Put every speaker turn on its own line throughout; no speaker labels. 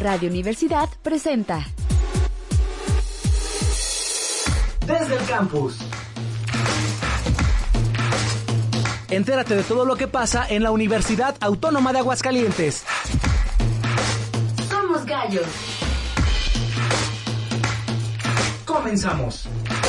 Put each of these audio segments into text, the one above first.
Radio Universidad presenta
Desde el Campus. Entérate de todo lo que pasa en la Universidad Autónoma de Aguascalientes.
Somos Gallos.
Comenzamos.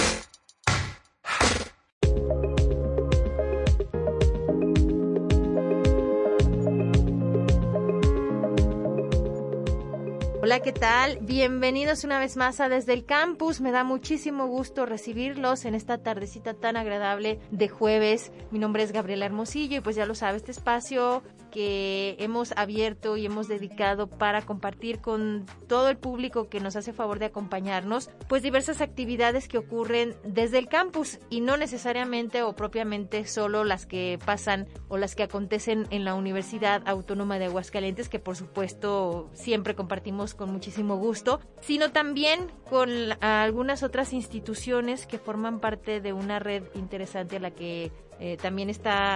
Hola, ¿qué tal? Bienvenidos una vez más a Desde el Campus. Me da muchísimo gusto recibirlos en esta tardecita tan agradable de jueves. Mi nombre es Gabriela Hermosillo y pues ya lo sabe, este espacio que hemos abierto y hemos dedicado para compartir con todo el público que nos hace favor de acompañarnos, pues diversas actividades que ocurren desde el campus y no necesariamente o propiamente solo las que pasan o las que acontecen en la Universidad Autónoma de Aguascalientes, que por supuesto siempre compartimos con muchísimo gusto, sino también con algunas otras instituciones que forman parte de una red interesante a la que también está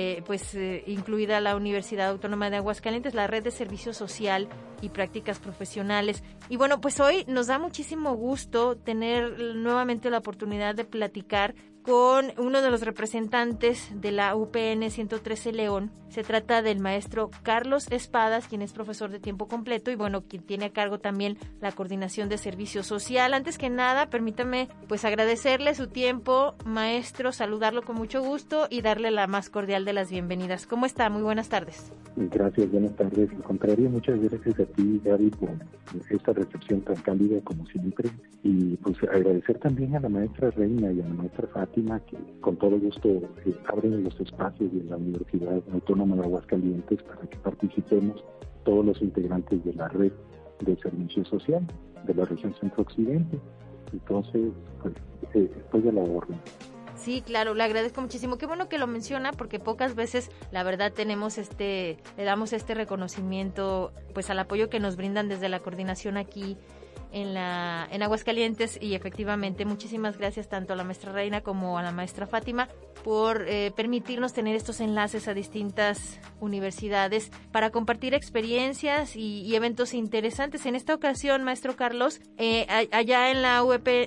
incluida la Universidad Autónoma de Aguascalientes, la Red de Servicio Social y Prácticas Profesionales. Y bueno, pues hoy nos da muchísimo gusto tener nuevamente la oportunidad de platicar con uno de los representantes de la UPN 113 León. Se trata del maestro Carlos Espadas, quien es profesor de tiempo completo y bueno, quien tiene a cargo también la coordinación de servicio social. Antes que nada, permítame pues agradecerle su tiempo, maestro, saludarlo con mucho gusto y darle la más cordial de las bienvenidas. ¿Cómo está? Muy buenas tardes.
Gracias, buenas tardes. Al contrario, muchas gracias a ti, Gaby, por esta recepción tan cálida como siempre. Y pues agradecer también a la maestra Reina y a la maestra Fátima, que con todo gusto abren los espacios de la Universidad Autónoma de Aguascalientes para que participemos todos los integrantes de la red de servicio social de la región centro-occidente. Entonces, pues, estoy de la orden.
Sí, claro, le agradezco muchísimo. Qué bueno que lo menciona, porque pocas veces, la verdad, le damos este reconocimiento, pues, al apoyo que nos brindan desde la coordinación aquí en Aguascalientes, y efectivamente muchísimas gracias tanto a la maestra Reina como a la maestra Fátima por permitirnos tener estos enlaces a distintas universidades para compartir experiencias y eventos interesantes. En esta ocasión, maestro Carlos, allá en la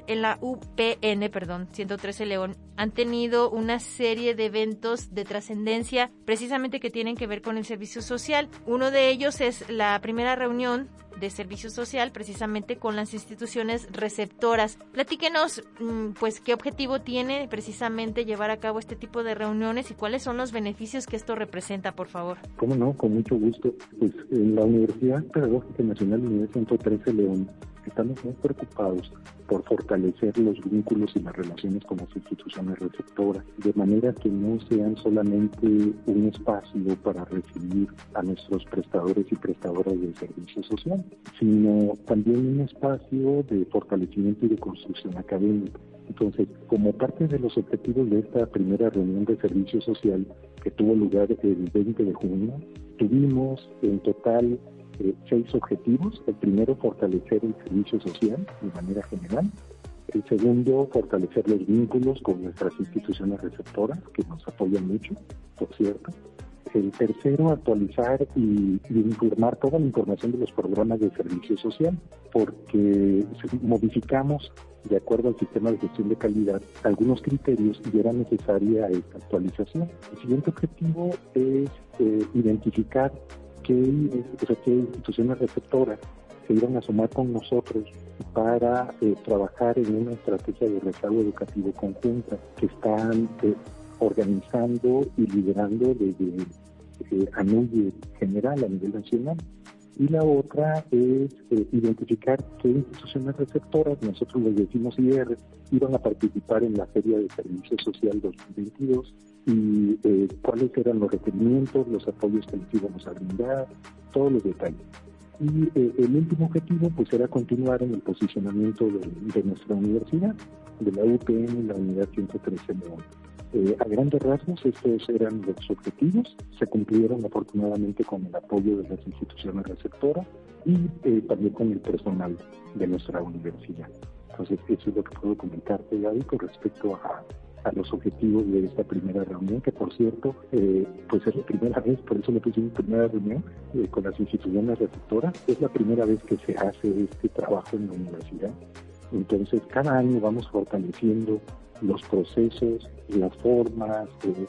UPN 113 León, han tenido una serie de eventos de trascendencia precisamente que tienen que ver con el servicio social. Uno de ellos es la primera reunión de servicio social precisamente con las instituciones receptoras. Platíquenos, pues, qué objetivo tiene precisamente llevar a cabo este tipo de reuniones y cuáles son los beneficios que esto representa, por favor.
Cómo no, con mucho gusto. Pues en la Universidad Pedagógica Nacional Unidad 113 León estamos muy preocupados por fortalecer los vínculos y las relaciones con las instituciones receptoras, de manera que no sean solamente un espacio para recibir a nuestros prestadores y prestadoras de servicio social, sino también un espacio de fortalecimiento y de construcción académica. Entonces, como parte de los objetivos de esta primera reunión de servicio social que tuvo lugar el 20 de junio, tuvimos en total 6 objetivos. El primero, fortalecer el servicio social de manera general. El segundo, fortalecer los vínculos con nuestras instituciones receptoras, que nos apoyan mucho, por cierto. El tercero, actualizar y informar toda la información de los programas de servicio social, porque modificamos, de acuerdo al sistema de gestión de calidad, algunos criterios y era necesaria esta actualización. El siguiente objetivo es identificar qué instituciones receptoras se iban a sumar con nosotros para trabajar en una estrategia de rezago educativo conjunta que están organizando y liderando desde ANUYE general a nivel nacional. Y la otra es identificar qué instituciones receptoras, nosotros les decimos IR, iban a participar en la Feria de Servicio Social 2022 y cuáles eran los requerimientos, los apoyos que les íbamos a brindar, todos los detalles. Y el último objetivo pues era continuar en el posicionamiento de nuestra universidad, de la UPN, la Unidad 113 León. A grandes rasgos, estos eran los objetivos. Se cumplieron afortunadamente con el apoyo de las instituciones receptoras y también con el personal de nuestra universidad. Entonces, eso es lo que puedo comentarte, Gaby, con respecto a los objetivos de esta primera reunión, que por cierto, pues es la primera vez, por eso le pusimos primera reunión con las instituciones receptoras, es la primera vez que se hace este trabajo en la universidad. Entonces, cada año vamos fortaleciendo los procesos, las formas,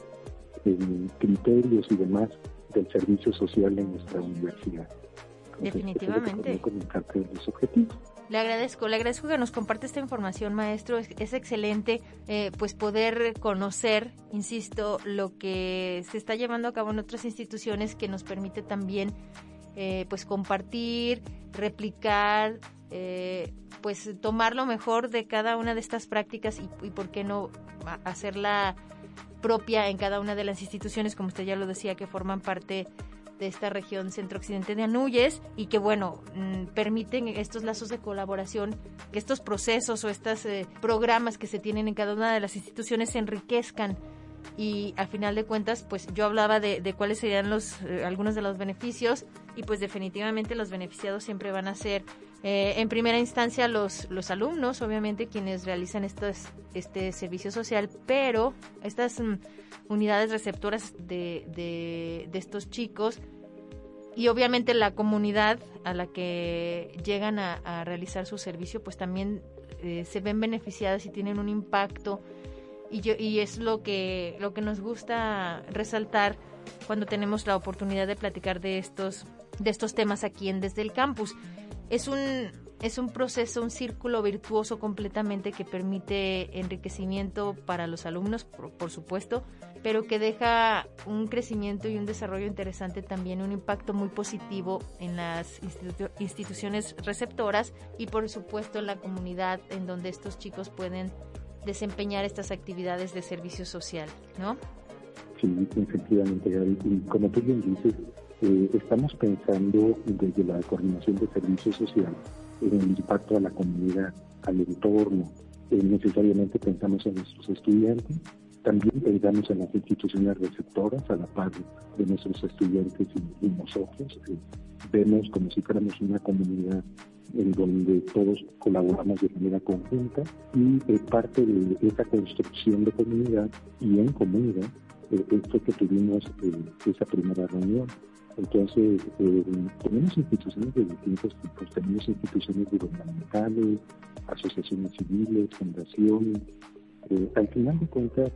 criterios y demás del servicio social en nuestra universidad. Entonces,
definitivamente.
Comunicarte los objetivos.
Le agradezco que nos comparte esta información, maestro. Es excelente pues poder conocer, insisto, lo que se está llevando a cabo en otras instituciones, que nos permite también pues compartir, replicar, pues tomar lo mejor de cada una de estas prácticas y por qué no hacerla propia en cada una de las instituciones, como usted ya lo decía, que forman parte de esta región centro-occidente de Anúyez, y que bueno, permiten estos lazos de colaboración, que estos procesos o estos programas que se tienen en cada una de las instituciones se enriquezcan. Y al final de cuentas, pues yo hablaba de cuáles serían algunos de los beneficios, y pues definitivamente los beneficiados siempre van a ser en primera instancia los alumnos, obviamente quienes realizan este servicio social, pero estas unidades receptoras de estos chicos, y obviamente la comunidad a la que llegan a realizar su servicio, pues también se ven beneficiadas y tienen un impacto. Y es lo que nos gusta resaltar cuando tenemos la oportunidad de platicar de estos temas aquí en Desde el Campus. Es un proceso, un círculo virtuoso completamente, que permite enriquecimiento para los alumnos, por supuesto, pero que deja un crecimiento y un desarrollo interesante también, un impacto muy positivo en las instituciones receptoras y por supuesto en la comunidad en donde estos chicos pueden desempeñar estas actividades de servicio social, ¿no?
Sí, efectivamente, Gaby. Y como tú bien dices, estamos pensando desde la coordinación de servicio social en el impacto a la comunidad, al entorno. Necesariamente pensamos en nuestros estudiantes, también pensamos en las instituciones receptoras a la par de nuestros estudiantes y nosotros. Vemos como si fuéramos una comunidad en donde todos colaboramos de manera conjunta, y parte de esa construcción de comunidad y en comunidad fue que tuvimos esa primera reunión. Entonces, tenemos instituciones de distintos tipos, tenemos instituciones gubernamentales, asociaciones civiles, fundaciones. Al final de cuentas,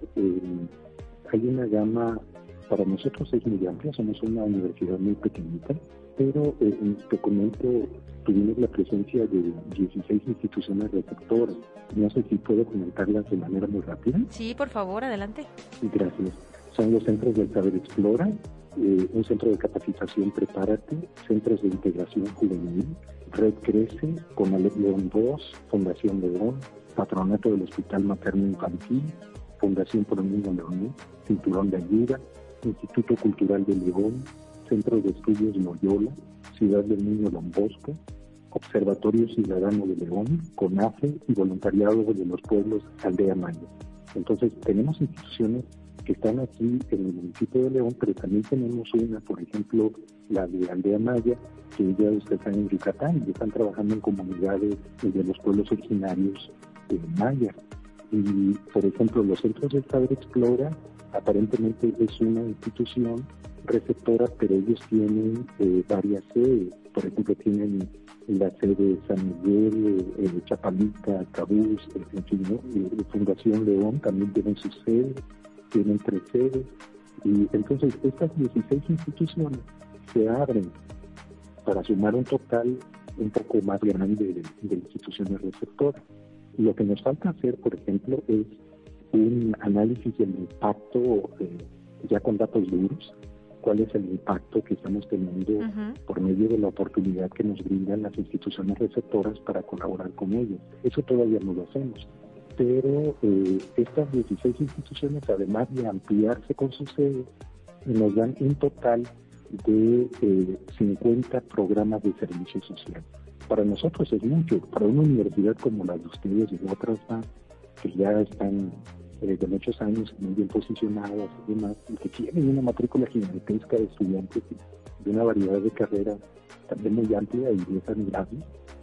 hay una gama, para nosotros es muy amplia, somos una universidad muy pequeñita, pero en este documento tuvimos la presencia de 16 instituciones receptoras. No sé si puedo comentarlas de manera muy rápida.
Sí, por favor, adelante.
Gracias. Son los centros del Saber Explora, un centro de capacitación Prepárate, centros de integración juvenil, Red Crece, Conalep León 2, Fundación León, Patronato del Hospital Materno Infantil, Fundación Pro Niño León, Cinturón de Ayuda, Instituto Cultural de León, Centro de Estudios Loyola, Ciudad del Niño Don Bosco, Observatorio Ciudadano de León, CONAFE y Voluntariado de los Pueblos Aldea Maya. Entonces, tenemos instituciones que están aquí en el municipio de León, pero también tenemos una, por ejemplo, la de Aldea Maya, que ya están en Yucatán y están trabajando en comunidades de los pueblos originarios mayas. Y, por ejemplo, los centros del Saber Explora, aparentemente es una institución receptora, pero ellos tienen varias sedes. Por ejemplo, tienen la sede de San Miguel, Chapalita, Cabús, en fin, ¿no? Fundación León también tienen sus sedes, tienen 3 sedes, y entonces estas 16 instituciones se abren para sumar un total un poco más grande de instituciones receptoras. Lo que nos falta hacer, por ejemplo, es un análisis del impacto, ya con datos duros, cuál es el impacto que estamos teniendo por medio de la oportunidad que nos brindan las instituciones receptoras para colaborar con ellos. Eso todavía no lo hacemos. Pero estas 16 instituciones, además de ampliarse con sus sedes, nos dan un total de 50 programas de servicio social. Para nosotros es mucho, para una universidad como la de ustedes y otras más, que ya están de muchos años muy bien posicionadas y demás, y que tienen una matrícula gigantesca de estudiantes de una variedad de carreras también muy amplia y es admirable.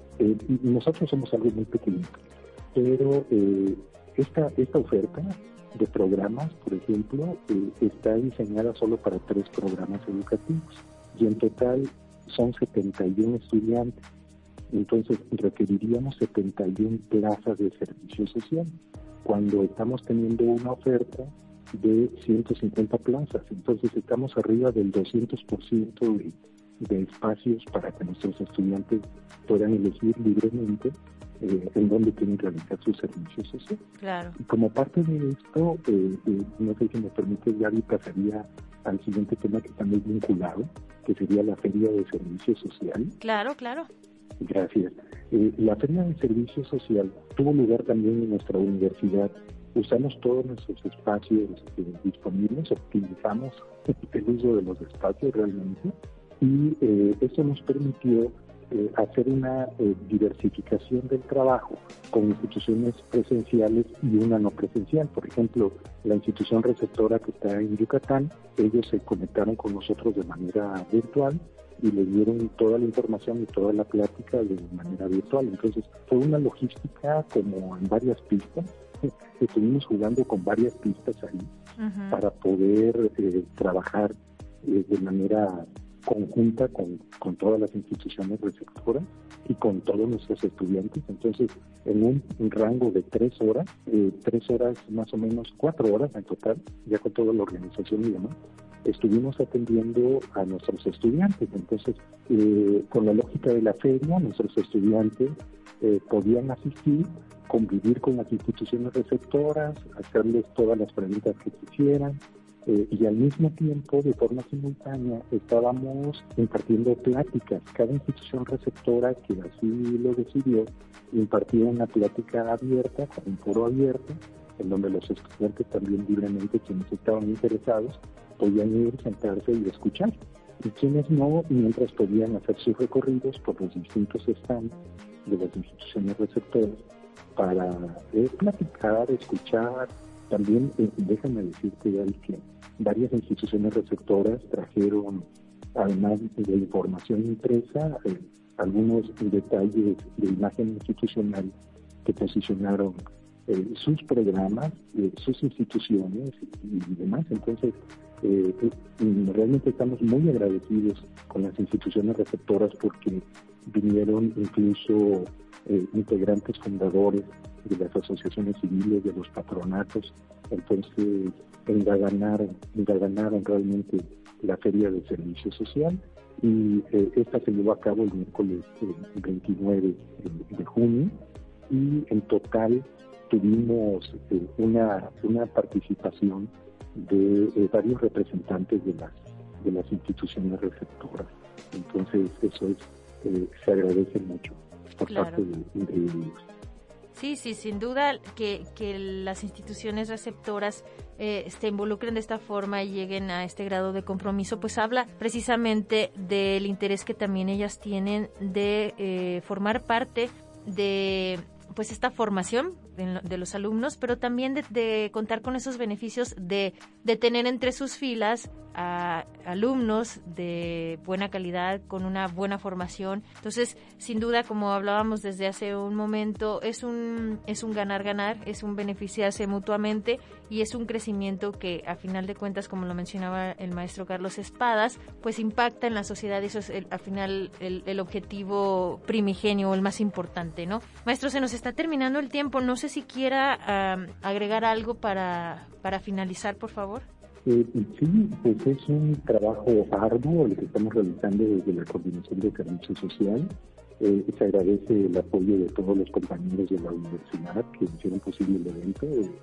Nosotros somos algo muy pequeñito, pero esta oferta de programas, por ejemplo, está diseñada solo para 3 programas educativos y en total son 71 estudiantes. Entonces requeriríamos 71 plazas de servicio social cuando estamos teniendo una oferta de 150 plazas. Entonces estamos arriba del 200% de espacios para que nuestros estudiantes puedan elegir libremente en dónde quieren realizar su servicio social.
Claro.
Y como parte de esto, no sé si me permite, Gaby, pasaría al siguiente tema que está muy vinculado, que sería la Feria de Servicio Social.
Claro.
Gracias. La Feria de Servicio Social tuvo lugar también en nuestra universidad. Usamos todos nuestros espacios disponibles, optimizamos el uso de los espacios realmente, y eso nos permitió hacer una diversificación del trabajo con instituciones presenciales y una no presencial. Por ejemplo, la institución receptora que está en Yucatán, ellos se conectaron con nosotros de manera virtual y le dieron toda la información y toda la plática de manera virtual. Entonces, fue una logística como en varias pistas. Estuvimos jugando con varias pistas ahí para poder trabajar de manera conjunta con todas las instituciones receptoras y con todos nuestros estudiantes. Entonces, en un rango de 3 horas, 3 horas más o menos, 4 horas en total, ya con toda la organización y demás, estuvimos atendiendo a nuestros estudiantes. Entonces, con la lógica de la feria, nuestros estudiantes podían asistir, convivir con las instituciones receptoras, hacerles todas las preguntas que quisieran, y al mismo tiempo, de forma simultánea, estábamos impartiendo pláticas. Cada institución receptora que así lo decidió impartía una plática abierta, con un foro abierto, en donde los estudiantes también libremente, quienes estaban interesados, podían ir, sentarse y escuchar. Y quienes no, mientras podían hacer sus recorridos por los distintos stands de las instituciones receptoras para platicar, escuchar. También déjame decirte, Gaby, que varias instituciones receptoras trajeron, además de la información impresa, algunos detalles de imagen institucional que posicionaron sus programas, sus instituciones y demás. Entonces, realmente estamos muy agradecidos con las instituciones receptoras porque vinieron incluso integrantes fundadores de las asociaciones civiles, de los patronatos. Entonces enganaron realmente la Feria de Servicio Social, y esta se llevó a cabo el miércoles 29 de junio, y en total tuvimos una participación de varios representantes de las instituciones receptoras. Entonces eso se agradece mucho por parte de ellos.
Sí, sin duda que las instituciones receptoras se involucren de esta forma y lleguen a este grado de compromiso, pues habla precisamente del interés que también ellas tienen de formar parte de pues esta formación de los alumnos, pero también de contar con esos beneficios de tener entre sus filas a alumnos de buena calidad, con una buena formación. Entonces, sin duda, como hablábamos desde hace un momento, es un ganar-ganar, es un beneficiarse mutuamente y es un crecimiento que, a final de cuentas, como lo mencionaba el maestro Carlos Espadas, pues impacta en la sociedad, y eso es al final el objetivo primigenio o el más importante, ¿no? Maestro, se nos está terminando el tiempo, no sé si quiera agregar algo para finalizar, por favor.
Sí, pues es un trabajo arduo el que estamos realizando desde la Coordinación de Servicio Social. Se agradece el apoyo de todos los compañeros de la universidad que hicieron posible el evento,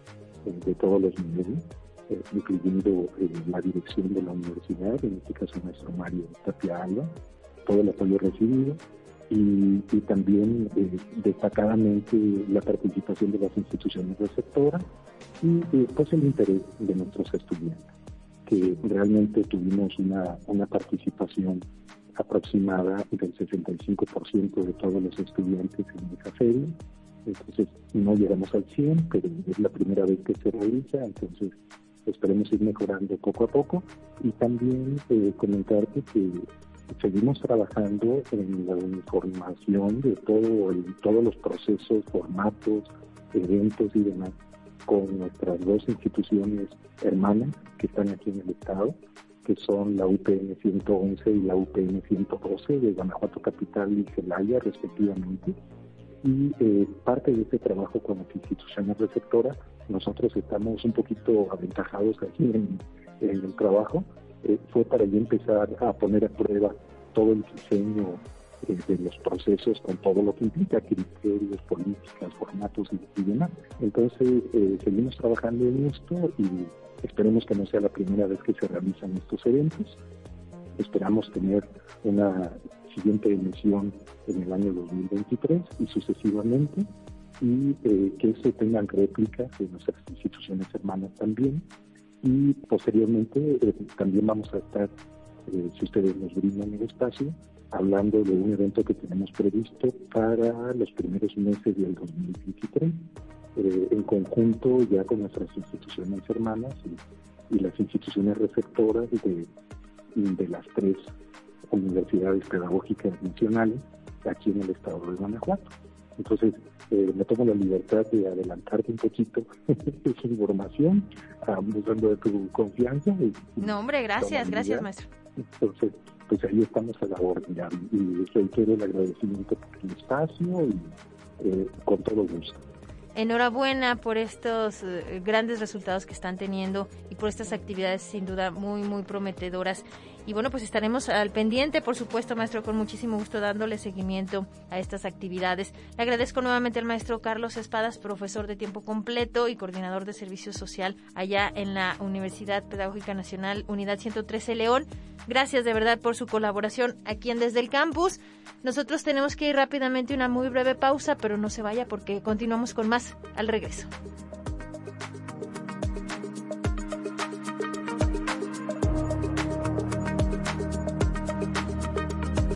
de todos los niveles, incluyendo la dirección de la universidad, en este caso nuestro Mario Tapia Alba, todo el apoyo recibido, y también destacadamente la participación de las instituciones receptoras y pues el interés de nuestros estudiantes, que realmente tuvimos una participación aproximada del 65% de todos los estudiantes en esa feria. Entonces no llegamos al 100, pero es la primera vez que se realiza, entonces esperemos ir mejorando poco a poco. Y también comentarte que seguimos trabajando en la uniformación de todos los procesos, formatos, eventos y demás, con nuestras dos instituciones hermanas que están aquí en el estado, que son la UPN 111 y la UPN 112 de Guanajuato Capital y Celaya, respectivamente. Y parte de este trabajo con las instituciones receptoras, nosotros estamos un poquito aventajados aquí en el trabajo, fue para ya empezar a poner a prueba todo el diseño de los procesos con todo lo que implica, criterios, políticas, formatos y demás. Entonces, seguimos trabajando en esto y esperemos que no sea la primera vez que se realizan estos eventos. Esperamos tener una siguiente emisión en el año 2023 y sucesivamente, y que eso tengan réplicas en nuestras instituciones hermanas también. Y posteriormente también vamos a estar, si ustedes nos brindan el espacio, hablando de un evento que tenemos previsto para los primeros meses del 2023, en conjunto ya con nuestras instituciones hermanas y las instituciones receptoras de las 3 universidades pedagógicas nacionales aquí en el estado de Guanajuato. Entonces, me tomo la libertad de adelantarte un poquito esa información, abusando de tu confianza.
No, hombre, gracias, maestro.
Entonces, pues ahí estamos a la orden ya, y reitero el agradecimiento por el espacio y con todo gusto.
Enhorabuena por estos grandes resultados que están teniendo y por estas actividades sin duda muy, muy prometedoras. Y bueno, pues estaremos al pendiente, por supuesto, maestro, con muchísimo gusto dándole seguimiento a estas actividades. Le agradezco nuevamente al maestro Carlos Espadas, profesor de tiempo completo y coordinador de servicio social allá en la Universidad Pedagógica Nacional, Unidad 113 León. Gracias de verdad por su colaboración aquí en Desde el Campus. Nosotros tenemos que ir rápidamente a una muy breve pausa, pero no se vaya porque continuamos con más al regreso.